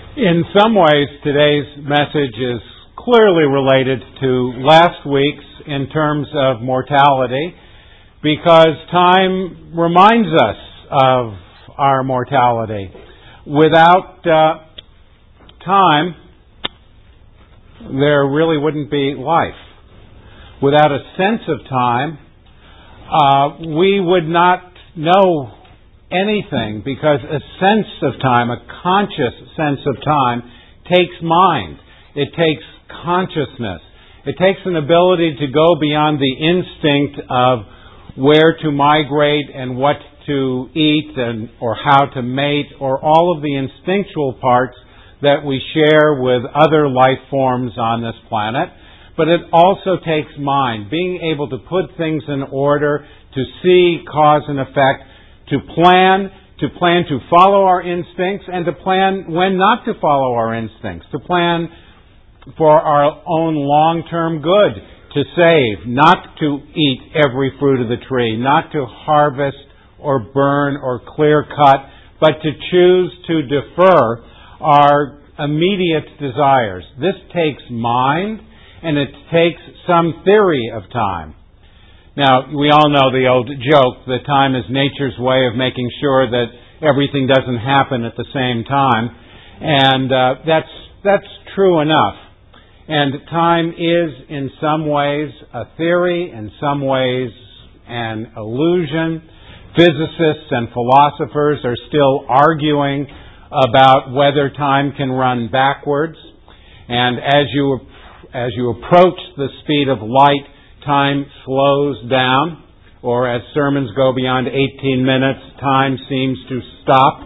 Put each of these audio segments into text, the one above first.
In some ways, today's message is clearly related to last week's in terms of mortality, because time reminds us of our mortality. Without time, there really wouldn't be life. Without a sense of time, we would not know anything, because a sense of time, a conscious sense of time, takes mind. It takes consciousness. It takes an ability to go beyond the instinct of where to migrate and what to eat or how to mate, or all of the instinctual parts that we share with other life forms on this planet. But it also takes mind, being able to put things in order, to see cause and effect, to plan to follow our instincts, and to plan when not to follow our instincts, to plan for our own long-term good, to save, not to eat every fruit of the tree, not to harvest or burn or clear cut, but to choose to defer our immediate desires. This takes mind, and it takes some theory of time. Now, we all know the old joke that time is nature's way of making sure that everything doesn't happen at the same time. And that's true enough. And time is, in some ways, a theory, in some ways, an illusion. Physicists and philosophers are still arguing about whether time can run backwards. And as you approach the speed of light, time slows down, or as sermons go beyond 18 minutes, time seems to stop.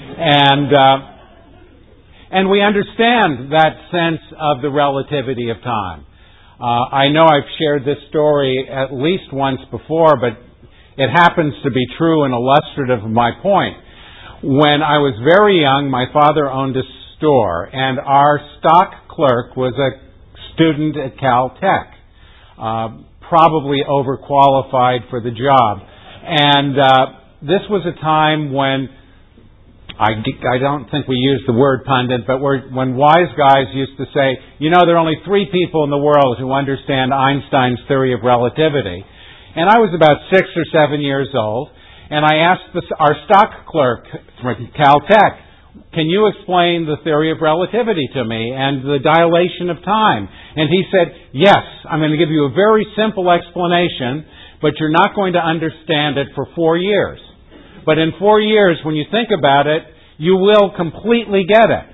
And we understand that sense of the relativity of time. I know I've shared this story at least once before, but it happens to be true and illustrative of my point. When I was very young, my father owned a store, and our stock clerk was a student at Caltech. Probably overqualified for the job. And this was a time when, I don't think we used the word pundit, but when wise guys used to say, there are only 3 people in the world who understand Einstein's theory of relativity. And I was about 6 or 7 years old, and I asked our stock clerk from Caltech, can you explain the theory of relativity to me and the dilation of time? And he said, yes, I'm going to give you a very simple explanation, but you're not going to understand it for 4 years. But in 4 years, when you think about it, you will completely get it.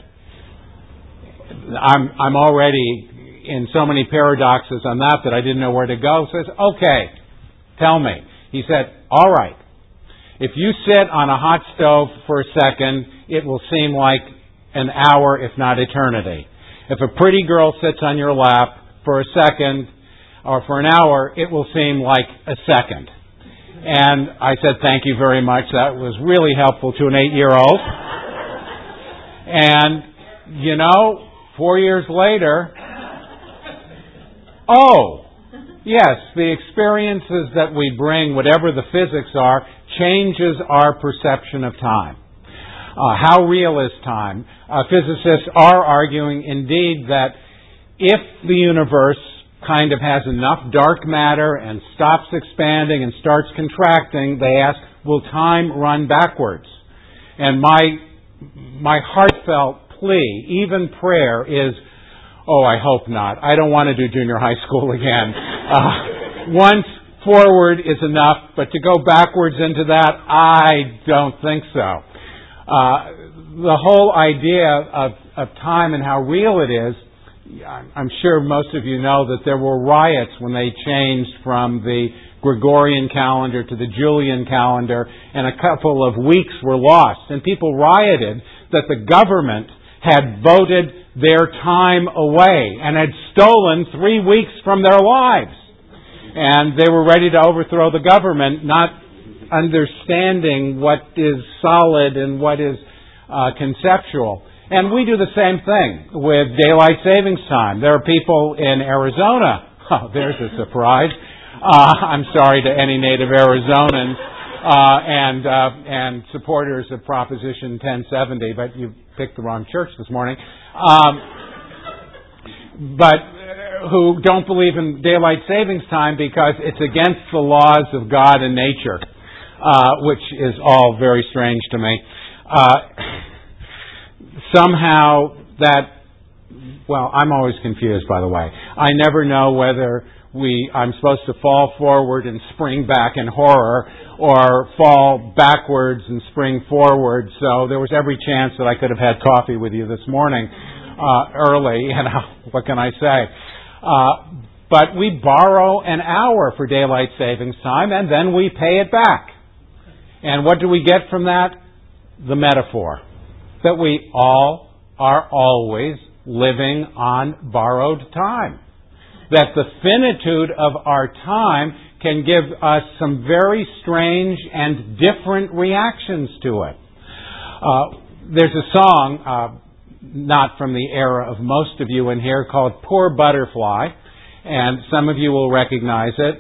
I'm already in so many paradoxes on that I didn't know where to go. So I said, okay, tell me. He said, all right. If you sit on a hot stove for a second, it will seem like an hour, if not eternity. If a pretty girl sits on your lap for a second or for an hour, it will seem like a second. And I said, thank you very much. That was really helpful to an 8-year-old. And, 4 years later, yes, the experiences that we bring, whatever the physics are, changes our perception of time. How real is time? Physicists are arguing, indeed, that if the universe kind of has enough dark matter and stops expanding and starts contracting, they ask, will time run backwards? And my heartfelt plea, even prayer, is, I hope not. I don't want to do junior high school again. Once forward is enough, but to go backwards into that, I don't think so. The whole idea of time and how real it is, I'm sure most of you know that there were riots when they changed from the Gregorian calendar to the Julian calendar, and a couple of weeks were lost. And people rioted that the government had voted their time away and had stolen 3 weeks from their lives. And they were ready to overthrow the government, not understanding what is solid and what is conceptual. And we do the same thing with daylight savings time. There are people in Arizona. There's a surprise. I'm sorry to any native Arizonans and supporters of Proposition 1070, but you picked the wrong church this morning, but who don't believe in daylight savings time because it's against the laws of God and nature, which is all very strange to me. Somehow I'm always confused, by the way. I never know whether I'm supposed to fall forward and spring back in horror or fall backwards and spring forward. So there was every chance that I could have had coffee with you this morning early. What can I say? But we borrow an hour for daylight savings time and then we pay it back. And what do we get from that? The metaphor that we all are always living on borrowed time. That the finitude of our time can give us some very strange and different reactions to it. There's a song, not from the era of most of you in here, called Poor Butterfly, and some of you will recognize it.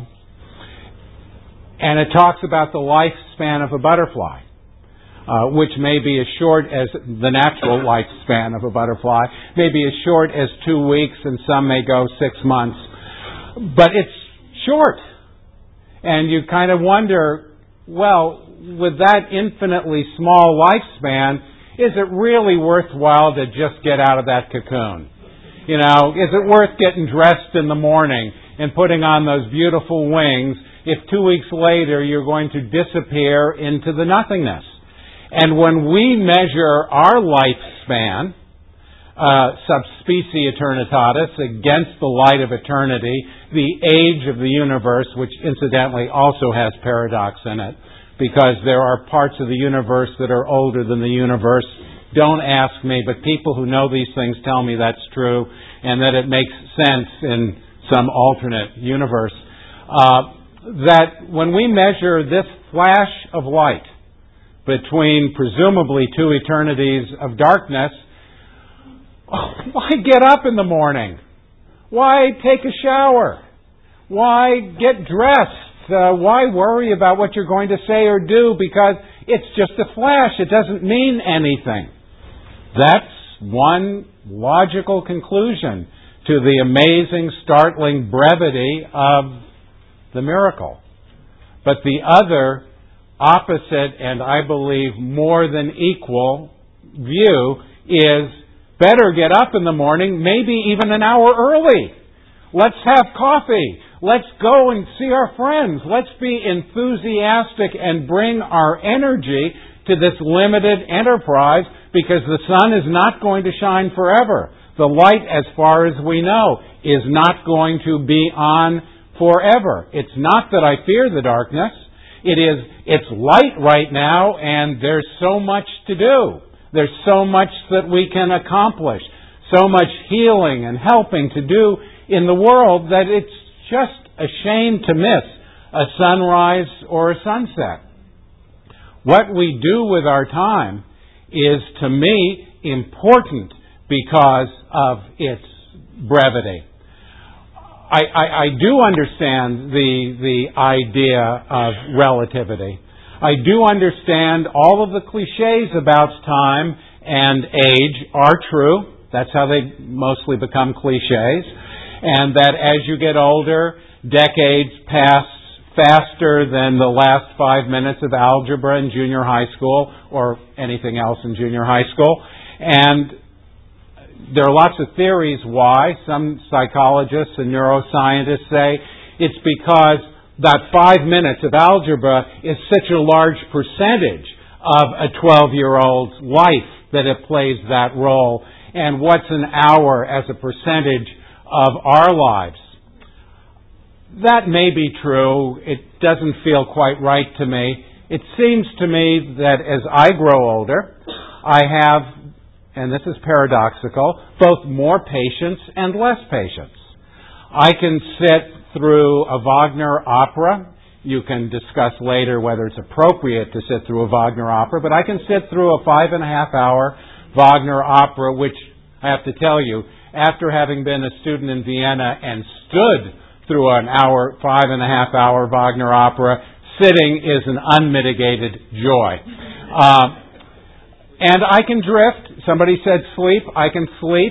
And it talks about the lifespan of a butterfly, which may be as short as the natural lifespan of a butterfly, may be as short as 2 weeks, and some may go 6 months. But it's short. And you kind of wonder, well, with that infinitely small lifespan, is it really worthwhile to just get out of that cocoon? Is it worth getting dressed in the morning and putting on those beautiful wings if 2 weeks later you're going to disappear into the nothingness? And when we measure our lifespan, sub specie eternitatis, against the light of eternity, the age of the universe, which incidentally also has paradox in it, because there are parts of the universe that are older than the universe. Don't ask me, but people who know these things tell me that's true and that it makes sense in some alternate universe. That when we measure this flash of light between presumably 2 eternities of darkness, why get up in the morning? Why take a shower? Why get dressed? Why worry about what you're going to say or do? Because it's just a flash. It doesn't mean anything. That's one logical conclusion to the amazing, startling brevity of the miracle. But the other, opposite, and I believe more than equal view is better get up in the morning, maybe even an hour early. Let's have coffee. Let's go and see our friends. Let's be enthusiastic and bring our energy to this limited enterprise, because the sun is not going to shine forever. The light, as far as we know, is not going to be on forever. It's not that I fear the darkness. It's light right now, and there's so much to do. There's so much that we can accomplish, so much healing and helping to do in the world that it's just a shame to miss a sunrise or a sunset. What we do with our time is, to me, important because of its brevity. I do understand the idea of relativity. I do understand all of the cliches about time and age are true. That's how they mostly become cliches. And that as you get older, decades pass faster than the last 5 minutes of algebra in junior high school or anything else in junior high school. And there are lots of theories why. Some psychologists and neuroscientists say it's because that 5 minutes of algebra is such a large percentage of a 12-year-old's life that it plays that role. And what's an hour as a percentage of our lives? That may be true. It doesn't feel quite right to me. It seems to me that as I grow older, I have, and this is paradoxical, both more patience and less patience. I can sit through a Wagner opera. You can discuss later whether it's appropriate to sit through a Wagner opera, but I can sit through a 5.5-hour Wagner opera, which I have to tell you, after having been a student in Vienna and stood through an 5.5-hour Wagner opera, sitting is an unmitigated joy. And I can drift Somebody said sleep. I can sleep.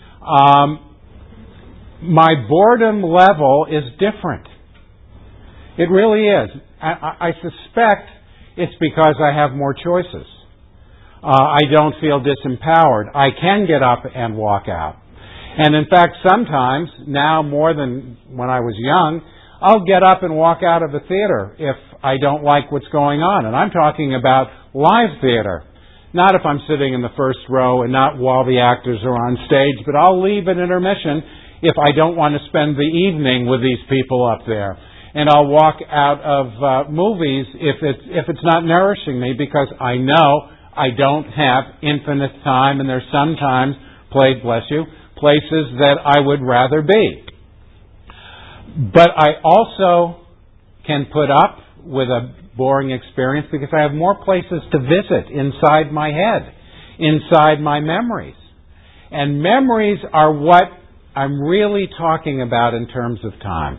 My boredom level is different. It really is. I suspect it's because I have more choices. I don't feel disempowered. I can get up and walk out. And in fact, sometimes, now more than when I was young, I'll get up and walk out of the theater if I don't like what's going on. And I'm talking about live theater. Not if I'm sitting in the first row and not while the actors are on stage, but I'll leave at intermission if I don't want to spend the evening with these people up there. And I'll walk out of movies if it's not nourishing me, because I know I don't have infinite time, and there's sometimes, bless you, places that I would rather be. But I also can put up with a boring experience because I have more places to visit inside my head, inside my memories. And memories are what I'm really talking about in terms of time.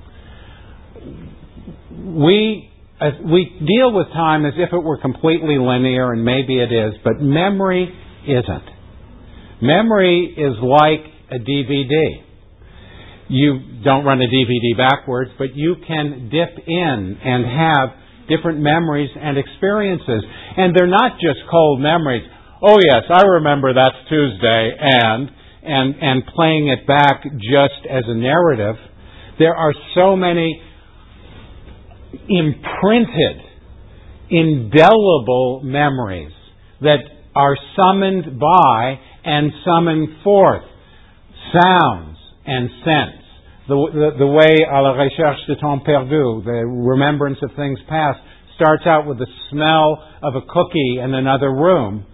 We deal with time as if it were completely linear, and maybe it is, but memory isn't. Memory is like a DVD. You don't run a DVD backwards, but you can dip in and have different memories and experiences. And they're not just cold memories. Oh yes, I remember that's Tuesday, and playing it back just as a narrative. There are so many imprinted, indelible memories that are summoned by and summoned forth sounds and scents. The way à la recherche de temps perdu, the remembrance of things past, starts out with the smell of a cookie in another room.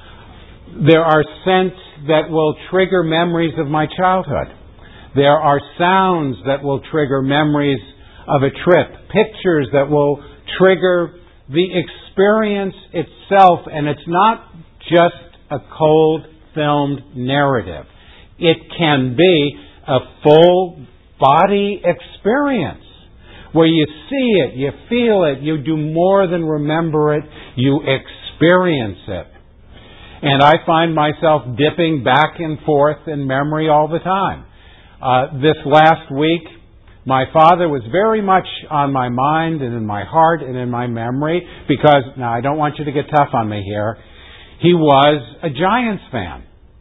There are scents that will trigger memories of my childhood. There are sounds that will trigger memories of a trip. Pictures that will trigger the experience itself. And it's not just a cold filmed narrative. It can be a full body experience where you see it, you feel it, you do more than remember it, you experience it. And I find myself dipping back and forth in memory all the time. This last week, my father was very much on my mind and in my heart and in my memory because, now I don't want you to get tough on me here, he was a Giants fan.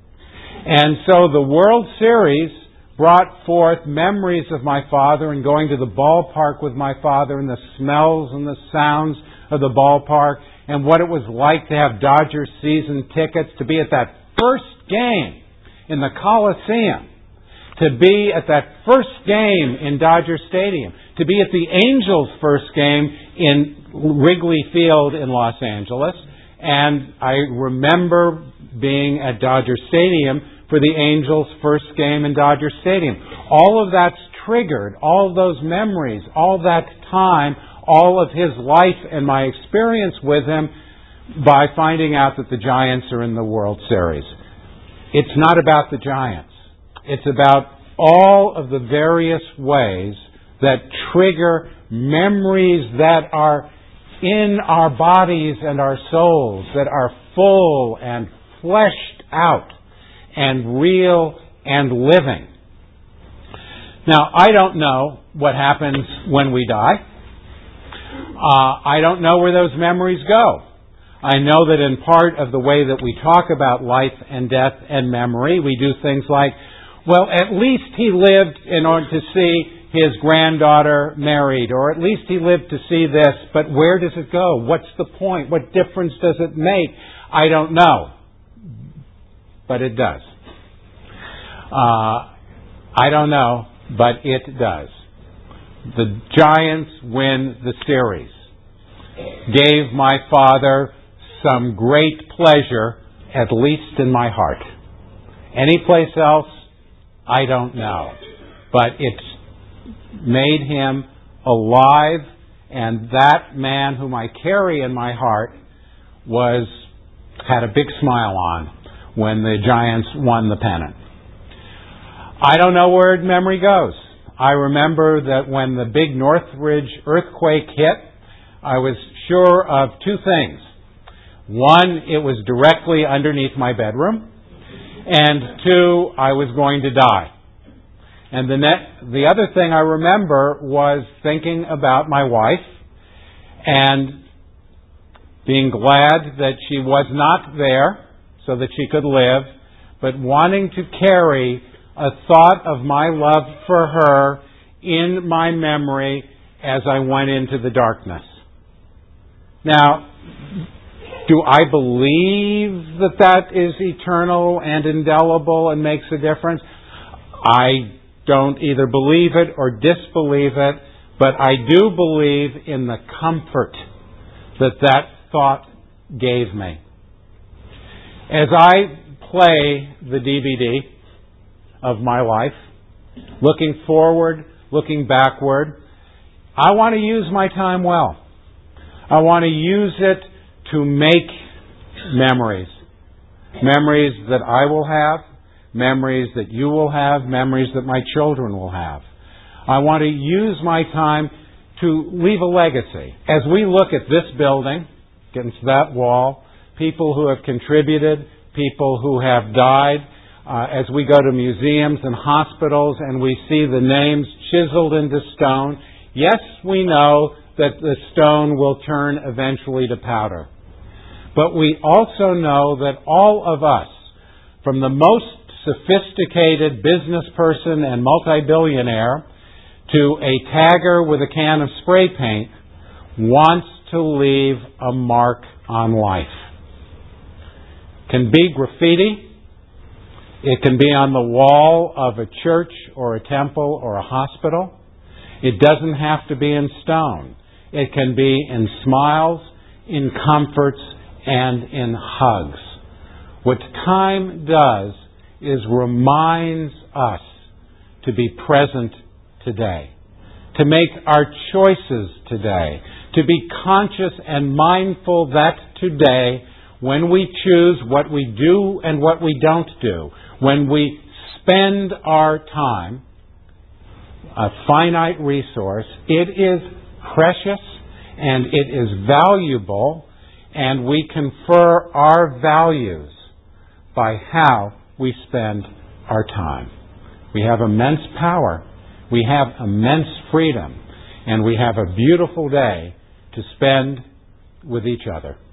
And so the World Series brought forth memories of my father and going to the ballpark with my father and the smells and the sounds of the ballpark and what it was like to have Dodgers season tickets, to be at that first game in the Coliseum, to be at that first game in Dodger Stadium, to be at the Angels' first game in Wrigley Field in Los Angeles. And I remember being at Dodger Stadium for the Angels' first game in Dodger Stadium. All of that's triggered, all of those memories, all that time, all of his life and my experience with him by finding out that the Giants are in the World Series. It's not about the Giants. It's about all of the various ways that trigger memories that are in our bodies and our souls, that are full and fleshed out and real and living. Now, I don't know what happens when we die. I don't know where those memories go. I know that in part of the way that we talk about life and death and memory, we do things like, well, at least he lived in order to see his granddaughter married, or at least he lived to see this, but where does it go? What's the point? What difference does it make? I don't know. But it does. I don't know, but it does. The Giants win the series. Gave my father some great pleasure, at least in my heart. Any place else, I don't know. But it's made him alive, and that man whom I carry in my heart had a big smile on when the Giants won the pennant. I don't know where memory goes. I remember that when the big Northridge earthquake hit, I was sure of two things. One, it was directly underneath my bedroom, and two, I was going to die. And the other thing I remember was thinking about my wife and being glad that she was not there so that she could live, but wanting to carry a thought of my love for her in my memory as I went into the darkness. Now, do I believe that that is eternal and indelible and makes a difference? I don't either believe it or disbelieve it, but I do believe in the comfort that that thought gave me. As I play the DVD of my life, looking forward, looking backward, I want to use my time well. I want to use it to make memories. Memories that I will have, memories that you will have, memories that my children will have. I want to use my time to leave a legacy. As we look at this building, against that wall, people who have contributed, people who have died, as we go to museums and hospitals and we see the names chiseled into stone, yes, we know that the stone will turn eventually to powder. But we also know that all of us, from the most sophisticated business person and multi-billionaire to a tagger with a can of spray paint, wants to leave a mark on life. It can be graffiti. It can be on the wall of a church or a temple or a hospital. It doesn't have to be in stone. It can be in smiles, in comforts, and in hugs. What time does is reminds us to be present today, to make our choices today, to be conscious and mindful that today, when we choose what we do and what we don't do, when we spend our time, a finite resource, it is precious and it is valuable, and we confer our values by how we spend our time. We have immense power, we have immense freedom, and we have a beautiful day to spend with each other.